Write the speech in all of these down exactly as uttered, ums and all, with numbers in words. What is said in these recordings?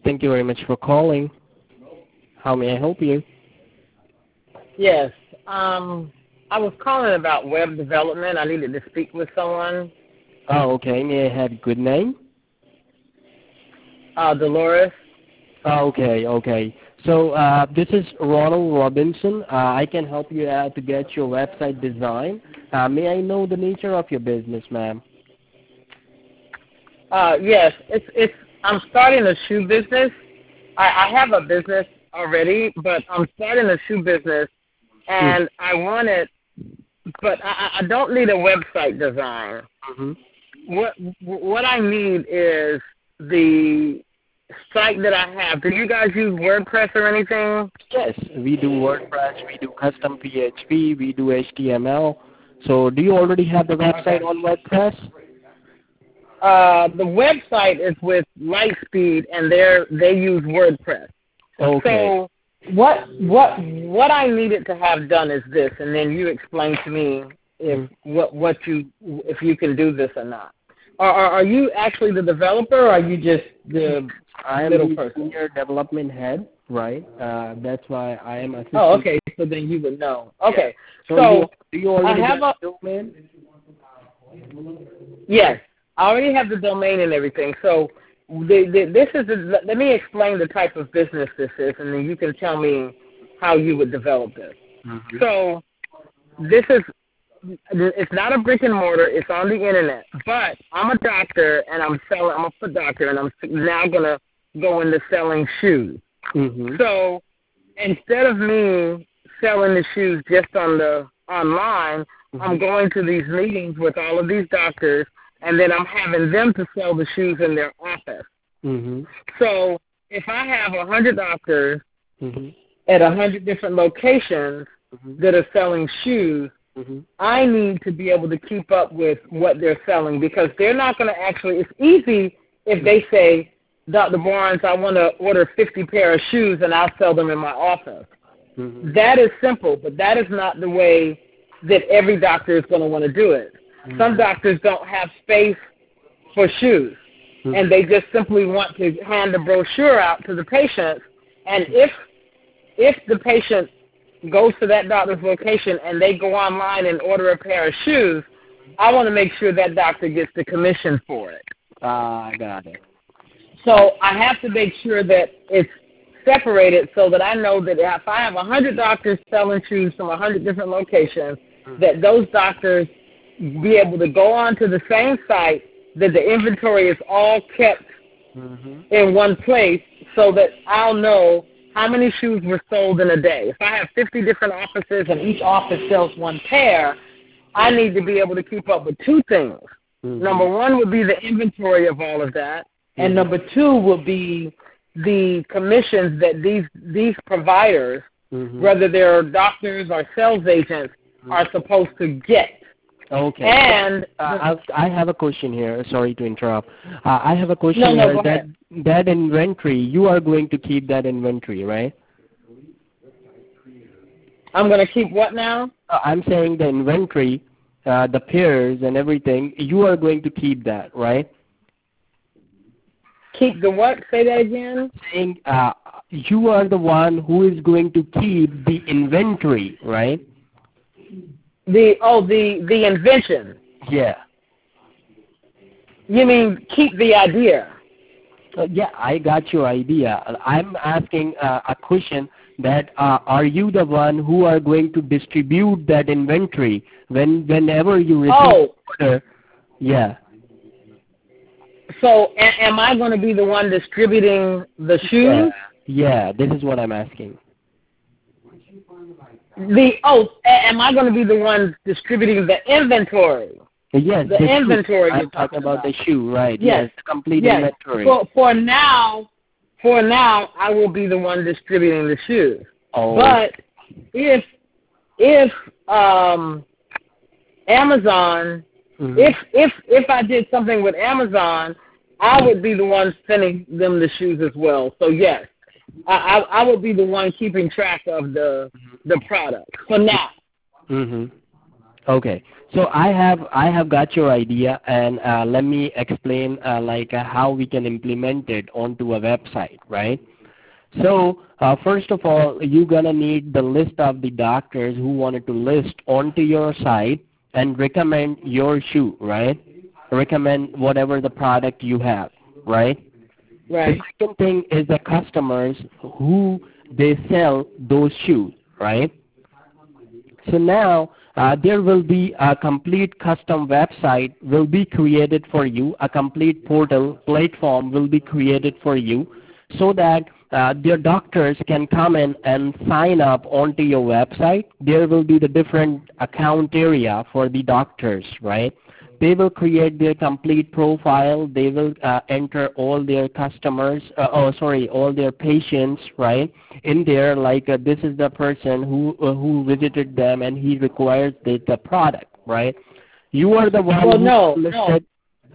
Thank you very much for calling. How may I help you? Yes. Um, I was calling about web development. I needed to speak with someone. Oh, okay. May I have a good name? Uh, Dolores. Oh, okay, okay. So uh, this is Ronald Robinson. Uh, I can help you out to get your website design. Uh, may I know the nature of your business, ma'am? Uh, yes. It's it's. I'm starting a shoe business. I, I have a business already, but I'm starting a shoe business, and mm. I want it. But I, I don't need a website design. Mm-hmm. What what I need is the site that I have. Do you guys use WordPress or anything? Yes, we do WordPress, we do custom P H P, we do H T M L. So do you already have the website on WordPress? Uh, the website is with Lightspeed, and they they use WordPress. Okay. So what what what I needed to have done is this, and then you explain to me if what what you if you can do this or not. Are are, are you actually the developer, or are you just the I am little the person? senior development head, right? Uh, that's why I am assistant. Oh, okay. So then you would know. Okay. Yeah. So, so you, do you already I have have a domain? Yes, I already have the domain and everything. So the, the, this is the, let me explain the type of business this is, and then you can tell me how you would develop this. Mm-hmm. So this is it's not a brick and mortar. It's on the internet. But I'm a doctor, and I'm selling. I'm a foot doctor, and I'm now gonna go into selling shoes. Mm-hmm. So instead of me selling the shoes just on the online, mm-hmm. I'm going to these meetings with all of these doctors, and then I'm having them to sell the shoes in their office. Mm-hmm. So if I have a hundred doctors mm-hmm. at a hundred different locations mm-hmm. that are selling shoes, mm-hmm. I need to be able to keep up with what they're selling, because they're not going to actually. It's easy if they say, Doctor Barnes, I want to order fifty pair of shoes and I'll sell them in my office. Mm-hmm. That is simple, but that is not the way that every doctor is going to want to do it. Mm-hmm. Some doctors don't have space for shoes, mm-hmm. and they just simply want to hand the brochure out to the patients. And if if the patient goes to that doctor's location and they go online and order a pair of shoes, I want to make sure that doctor gets the commission for it. Ah, uh, I got it. So I have to make sure that it's separated so that I know that if I have one hundred doctors selling shoes from one hundred different locations, mm-hmm. that those doctors be able to go on to the same site, that the inventory is all kept mm-hmm. in one place, so that I'll know how many shoes were sold in a day. If I have fifty different offices and each office sells one pair, I need to be able to keep up with two things. Mm-hmm. Number one would be the inventory of all of that. And number two will be the commissions that these these providers, mm-hmm. whether they're doctors or sales agents, mm-hmm. are supposed to get. Okay. And uh, I have a question here. Sorry to interrupt. Uh, I have a question no, no, here. Go that ahead. that inventory, you are going to keep that inventory, right? I'm going to keep what now? Uh, I'm saying the inventory, uh, the pairs and everything. You are going to keep that, right? Keep the what? Say that again. Saying uh, you are the one who is going to keep the inventory, right? The oh the the invention. Yeah. You mean keep the idea? Uh, yeah, I got your idea. I'm asking uh, a question that uh, are you the one who are going to distribute that inventory when whenever you receive oh. order? Yeah. So a- am I going to be the one distributing the shoes? Yeah, yeah, this is what I'm asking. The oh, a- am I going to be the one distributing the inventory? Yes, the, the shoe. inventory. I'm talking about, about the shoe, right? Yes, yes the complete yes. inventory. For for now, for now, I will be the one distributing the shoes. Oh. But if if um, Amazon Mm-hmm. If if if I did something with Amazon, I would be the one sending them the shoes as well. So yes, I I, I would be the one keeping track of the the product for now. Mm-hmm. Okay. So I have I have got your idea, and uh, let me explain uh, like uh, how we can implement it onto a website, right? So uh, first of all, you're gonna need the list of the doctors who wanted to list onto your site and recommend your shoe, right? Recommend whatever the product you have, right? The Right. second thing is the customers who they sell those shoes, right? So now uh, there will be a complete custom website will be created for you. A complete portal platform will be created for you so that uh, their doctors can come in and sign up onto your website. There will be the different account area for the doctors, right? They will create their complete profile. They will uh, enter all their customers, uh, oh sorry, all their patients, right? In there, like uh, this is the person who uh, who visited them and he requires the, the product, right? You are the one Well, who no, no. listed.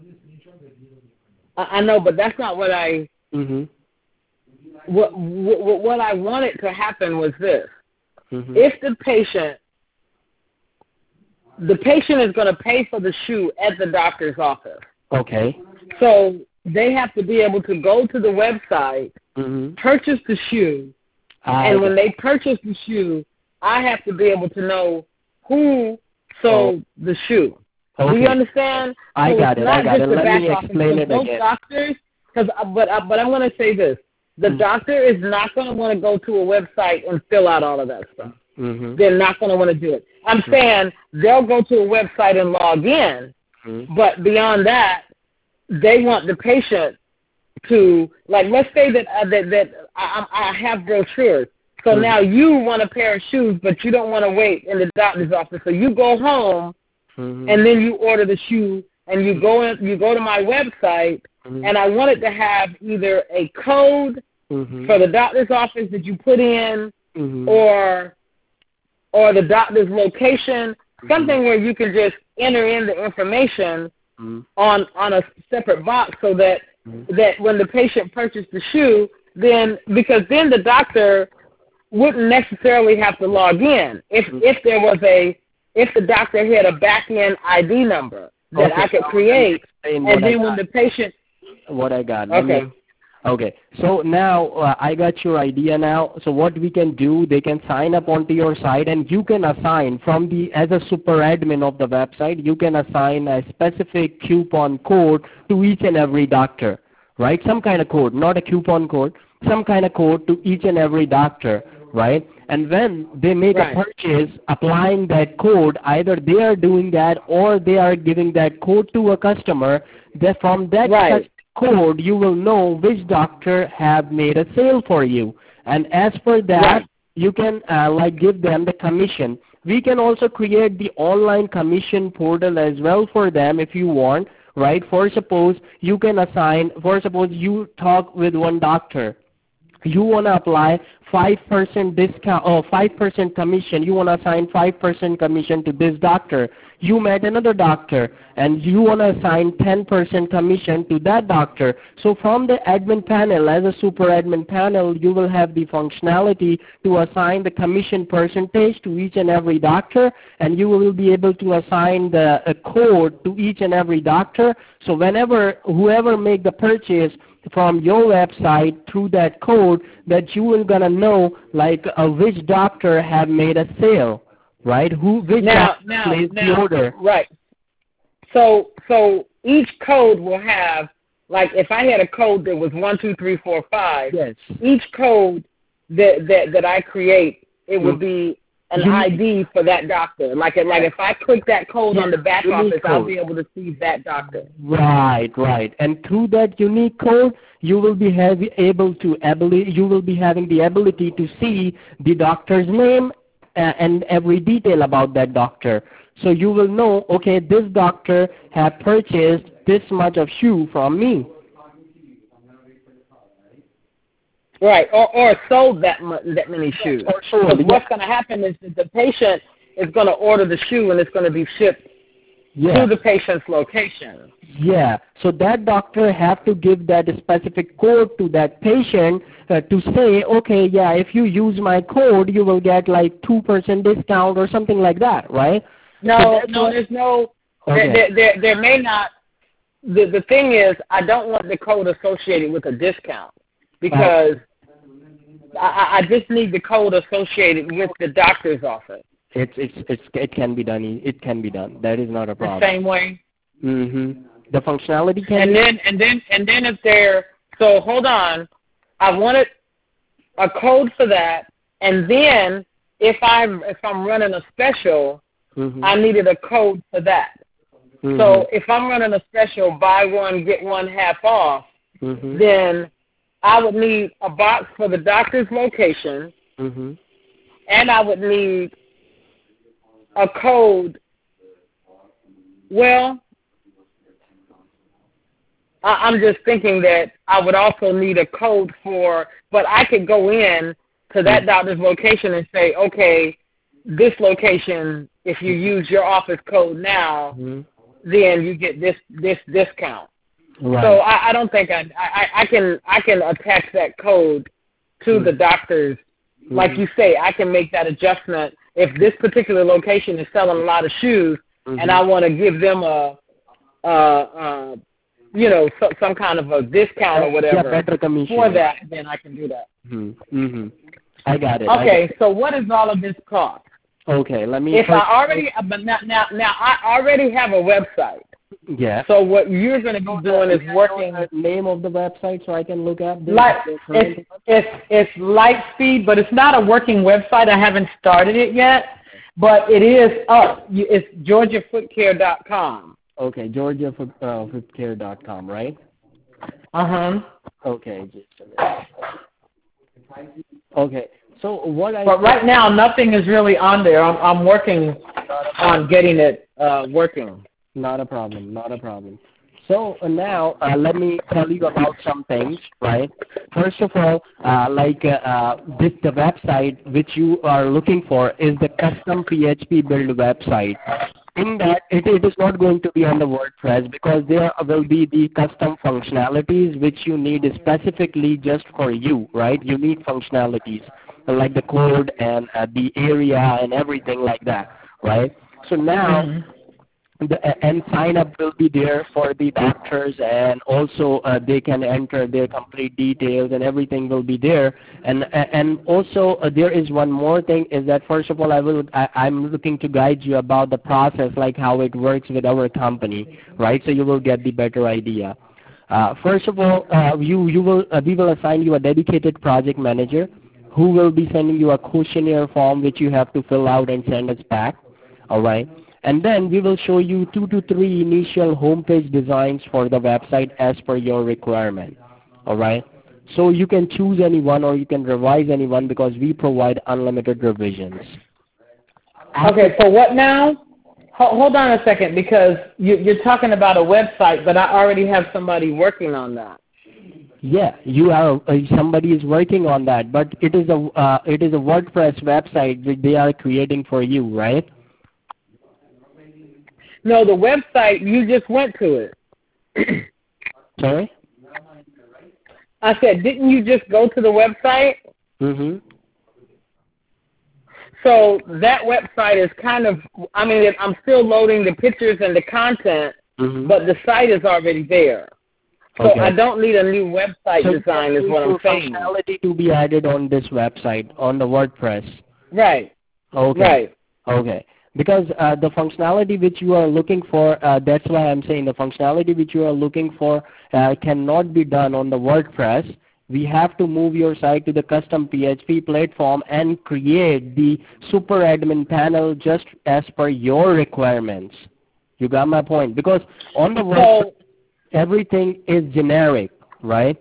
I, I know, but that's not what I. Mhm. What, what what I wanted to happen was this: Mhm. if the patient, the patient is going to pay for the shoe at the doctor's office, Okay. so they have to be able to go to the website, Mhm. purchase the shoe, I and when they purchase the shoe, I have to be able to know who sold the shoe. Do you Okay. understand? I So got it's it. I not got just it. the Let back me office, explain because it most again. doctors, because but uh, but I'm going to say this: the Mm. doctor is not going to want to go to a website and fill out all of that stuff. Mhm. They're not going to want to do it. I'm saying they'll go to a website and log in, Mhm. but beyond that, they want the patient to, like, let's say that uh, that that I, I have brochures. So Mhm. now you want a pair of shoes, but you don't want to wait in the doctor's office. So you go home Mhm. and then you order the shoe, and you go in, you go to my website, Mhm. and I want it to have either a code Mhm. for the doctor's office that you put in, Mhm. or or the doctor's location, Mhm. something where you can just enter in the information Mhm. on on a separate box, so that Mhm. that when the patient purchased the shoe, then because then the doctor wouldn't necessarily have to log in if Mhm. if there was a if the doctor had a back end I D number that Okay. I could Now let me create, explain and what I then when got. the patient What I got. Let me. okay Okay. So now uh, I got your idea now. So what we can do, they can sign up onto your site, and you can assign from the as a super admin of the website, you can assign a specific coupon code to each and every doctor, right? Some kind of code, not a coupon code, some kind of code to each and every doctor, right? And when they make a right purchase, applying that code, either they are doing that or they are giving that code to a customer. That from that right code, you will know which doctor have made a sale for you. And as for that, right you can uh, like give them the commission. We can also create the online commission portal as well for them if you want, right? For suppose you can assign, for suppose you talk with one doctor, you want to apply five percent discount or five percent commission, you want to assign five percent commission to this doctor. You met another doctor and you want to assign ten percent commission to that doctor. So from the admin panel, as a super admin panel, you will have the functionality to assign the commission percentage to each and every doctor, and you will be able to assign the a code to each and every doctor. So whenever whoever make the purchase from your website through that code, that you will gonna know like uh, which doctor have made a sale, right? Who which now doctor now placed the now order. right. So so each code will have, like, if I had a code that was one two three four five, Yes. each code that that that I create, it would Mm. be an Unique. I D for that doctor. Like it, like if I click that code Yes, on the back unique office, I'll code. be able to see that doctor. Right, right. And through that unique code, you will be have, able to ability, you will be having the ability to see the doctor's name uh, and every detail about that doctor. So you will know, okay, this doctor have purchased this much of shoe from me. Right, or or sold that mu- that many shoes. Or sold, Because yeah. what's going to happen is that the patient is going to order the shoe and it's going to be shipped Yeah. to the patient's location. Yeah, so that doctor have to give that specific code to that patient uh, to say, okay, yeah, if you use my code, you will get like two percent discount or something like that, right? No, so no, what, there's no. okay. There, there, there may not. The the thing is, I don't want the code associated with a discount because uh, I, I just need the code associated with the doctor's office. It's it's it's it can be done. It can be done. That is not a problem. The same way. Mhm. The functionality can. And be then and then and then if they're so hold on, I wanted a code for that, and then if I'm if I'm running a special, mm-hmm. I needed a code for that. Mm-hmm. So if I'm running a special, buy one get one half off, mm-hmm. then I would need a box for the doctor's location, mm-hmm. and I would need a code. Well, I, I'm just thinking that I would also need a code for, but I could go in to that doctor's location and say, okay, this location, if you use your office code now, mm-hmm. then you get this this discount. Right. So I, I don't think I, I I can I can attach that code to mm-hmm. the doctors. Mm-hmm. Like you say, I can make that adjustment if this particular location is selling a lot of shoes, mm-hmm. and I want to give them a, a, a you know, so, some kind of a discount or whatever yeah, better commission. for that, then I can do that. Mm-hmm. Mm-hmm. I got it. Okay, got it. so what does all of this cost? Okay, let me. If first, I already, but now, now, now I already have a website. Yeah. So what you're going to be doing is working. The name of the website, so I can look up. This Light, it's, it's it's Lightspeed, but it's not a working website. I haven't started it yet, but it is up. It's georgia foot care dot com. Okay, georgia foot care dot com, right? Uh huh. Okay, just a minute. Okay. So what I But right now, nothing is really on there. I'm, I'm working on getting it uh, working. Not a problem. Not a problem. So uh, now uh, let me tell you about some things, right? First of all, uh, like uh, uh, this, the website which you are looking for is the custom P H P build website. In that, it, it is not going to be on the WordPress because there will be the custom functionalities which you need specifically just for you, right? You need functionalities like the code and uh, the area and everything like that, right? So now, mm-hmm. the, and sign up will be there for the doctors, and also uh, they can enter their complete details and everything will be there. And and also uh, there is one more thing is that first of all I will I, I'm looking to guide you about the process, like how it works with our company, right? So you will get the better idea. Uh, first of all, uh, you you will uh, we will assign you a dedicated project manager who will be sending you a questionnaire form which you have to fill out and send us back, all right? And then we will show you two to three initial homepage designs for the website as per your requirement, all right? So you can choose any one or you can revise any one because we provide unlimited revisions. Okay, so what now? Hold on a second, because you, you're talking about a website, but I already have somebody working on that. Yeah, you are. Uh, somebody is working on that, but it is a uh, it is a WordPress website which they are creating for you, right? No, the website you just went to it. Sorry? I said, didn't you just go to the website? Mm-hmm. So that website is kind of. I mean, I'm still loading the pictures and the content, mm-hmm. but the site is already there. So okay. I don't need a new website so design is what I'm saying. Functionality to be added on this website, on the WordPress. Right. Okay. Right. Okay. Because uh, the functionality which you are looking for, uh, that's why I'm saying the functionality which you are looking for uh, cannot be done on the WordPress. We have to move your site to the custom P H P platform and create the super admin panel just as per your requirements. You got my point? Because on the WordPress, so, everything is generic, right?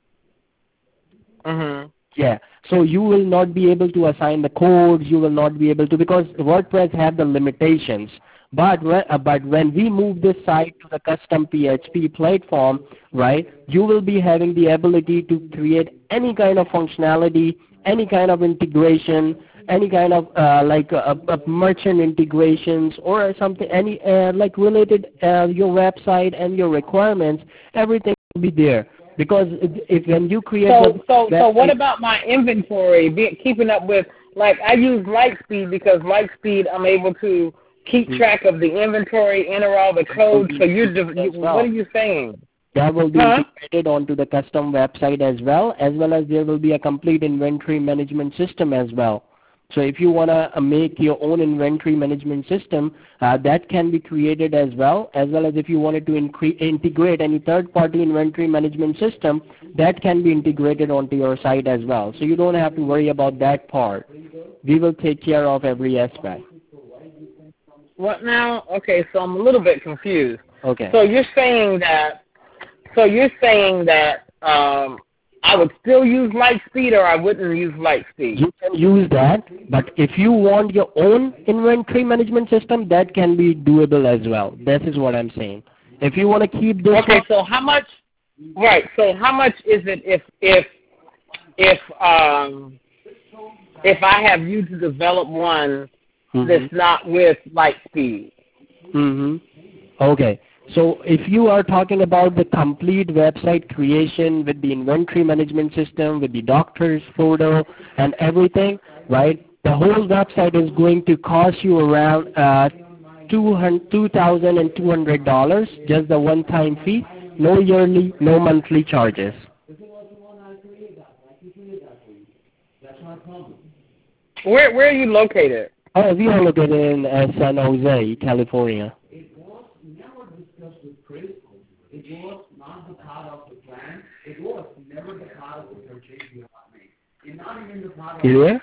Mm-hmm. Yeah. So you will not be able to assign the codes. You will not be able to, because WordPress have the limitations. But when, uh, but when we move this site to the custom P H P platform, right, you will be having the ability to create any kind of functionality, any kind of integration, any kind of uh, like uh, uh, merchant integrations or something, any uh, like related uh, your website and your requirements, everything will be there. Because if when you create so the so so what about my inventory? Be, keeping up with, like, I use Lightspeed because Lightspeed I'm able to keep track of the inventory, enter all the codes. So you're, you, well. what are you saying? That will be huh? integrated onto the custom website as well, as well as there will be a complete inventory management system as well. So if you want to make your own inventory management system, uh, that can be created as well, as well as if you wanted to integrate any third-party inventory management system, that can be integrated onto your site as well. So you don't have to worry about that part. We will take care of every aspect. What now? Okay, so I'm a little bit confused. Okay. So you're saying that, so you're saying that um, I would still use Lightspeed, or I wouldn't use Lightspeed? You can use that, but if you want your own inventory management system, that can be doable as well. This is what I'm saying. If you want to keep this. Okay, so how much? Right. So how much is it if if if um if I have you to develop one mm-hmm. that's not with Lightspeed? Mhm. Okay. So if you are talking about the complete website creation with the inventory management system, with the doctor's photo and everything, right, the whole website is going to cost you around uh, two thousand two hundred dollars, just the one-time fee, no yearly, no monthly charges. Where, where are you located? Oh, we are located in uh, San Jose, California. It was not the part of the plan. It was never the part of the purchase you have made. It's not even the part of you there?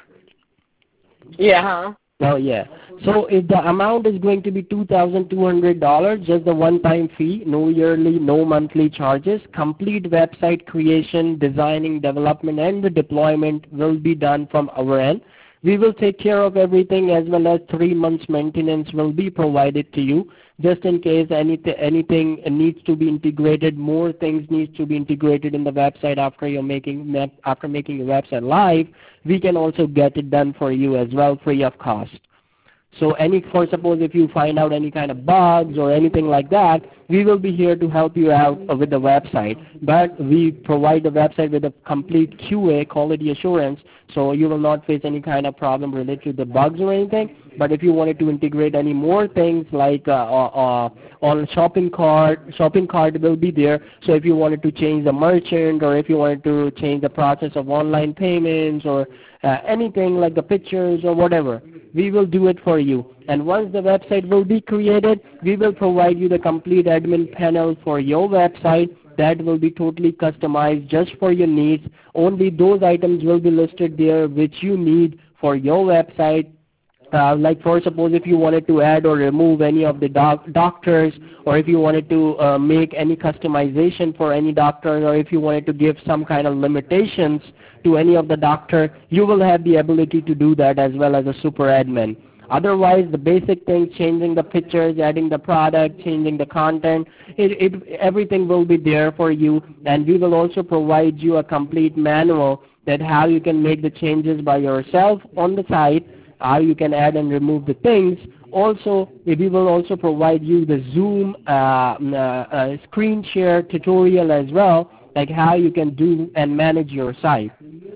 Yeah, huh? Oh, yeah. So if the amount is going to be two thousand two hundred dollars, just the one-time fee, no yearly, no monthly charges, complete website creation, designing, development, and the deployment will be done from our end. We will take care of everything, as well as three months maintenance will be provided to you. Just in case anything, anything needs to be integrated, more things needs to be integrated in the website after you're making after making your website live, we can also get it done for you as well, free of cost. So any, for suppose if you find out any kind of bugs or anything like that, we will be here to help you out with the website. But we provide the website with a complete Q A, quality assurance, so you will not face any kind of problem related to the bugs or anything. But if you wanted to integrate any more things like uh, uh, on shopping cart, shopping cart will be there. So if you wanted to change the merchant, or if you wanted to change the process of online payments, or uh, anything like the pictures or whatever, we will do it for you. And once the website will be created, we will provide you the complete admin panel for your website that will be totally customized just for your needs. Only those items will be listed there which you need for your website. Uh, like for suppose if you wanted to add or remove any of the doc doctors, or if you wanted to uh, make any customization for any doctor, or if you wanted to give some kind of limitations to any of the doctor, you will have the ability to do that as well as a super admin. Otherwise, the basic things, changing the pictures, adding the product, changing the content, it, it, everything will be there for you. And we will also provide you a complete manual that how you can make the changes by yourself on the site, how you can add and remove the things. Also, we will also provide you the Zoom uh, uh, uh, screen share tutorial as well, like how you can do and manage your site.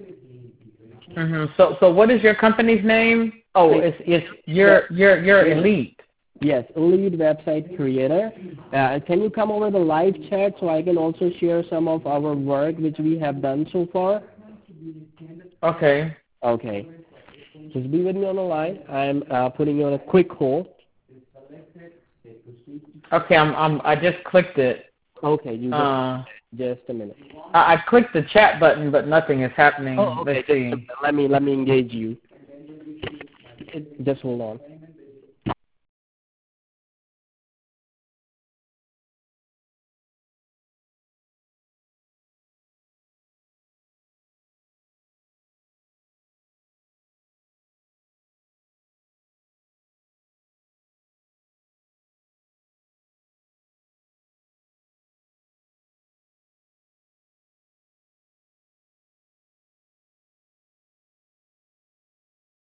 Mm-hmm. So, so what is your company's name? Oh, it's it's your your your Elite. Yes, Elite Website Creator. Uh, can you come over the live chat so I can also share some of our work which we have done so far? Okay. Okay. Just be with me on the line. I'm uh, putting you on a quick hold. Okay, I'm I'm I just clicked it. Okay, you just, uh, just a minute. I, I clicked the chat button, but nothing is happening. Oh, okay. Let's see. Let me let me engage you. Just hold on.